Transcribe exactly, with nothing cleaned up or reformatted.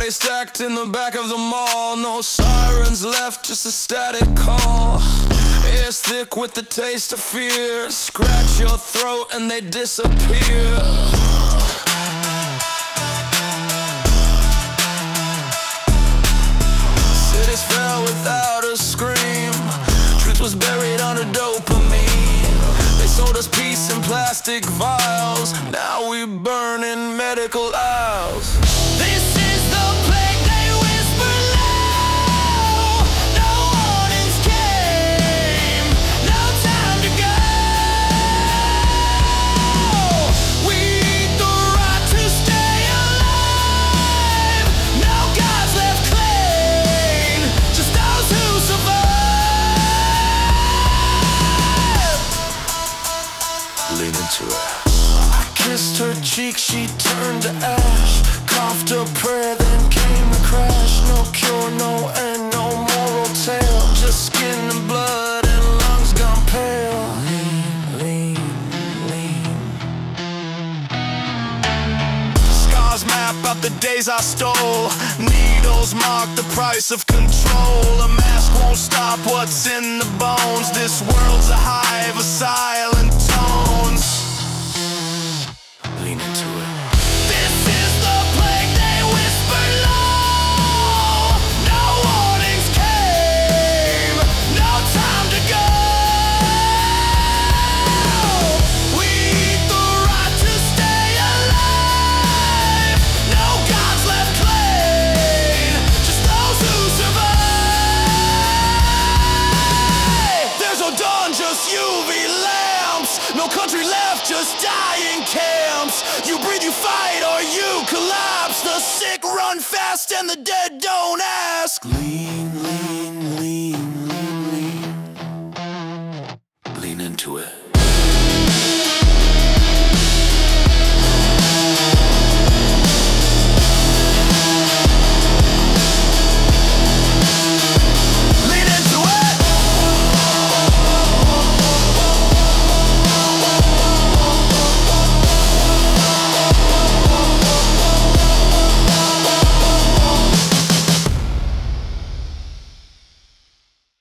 Highway stacked in the back of the mall. No sirens left, just a static call. Air's thick with the taste of fear. Scratch your throat and they disappear. Cities fell without a scream. Truth was buried under dopamine. They sold us peace in plastic vials. Now we burn in medical aisles. This is the plague they whisper loud. No warnings came, no time to go. We eat the right to stay alive. No gods left clean, just those who survive. Lean into it. I kissed her cheek, she turned to ash. Coughed a prayer, then came the crash. No cure, no end, no moral tale. Just skin and blood and lungs gone pale. Lean, lean, lean. Scars map out the days I stole. Needles mark the price of control. A mask won't stop what's in the bones. This world's a hive of silent tones. Lean into it. This is the plague they whisper low. No warnings came, no time to go. We eat the right to stay alive. No gods left clean, just those who survive. There's no dawn, just U V lamps. No country left, just dying camps. You breathe, you fight, or you collapse. The sick run fast and the dead don't ask. Lean, lean, lean, lean, lean. Lean into it.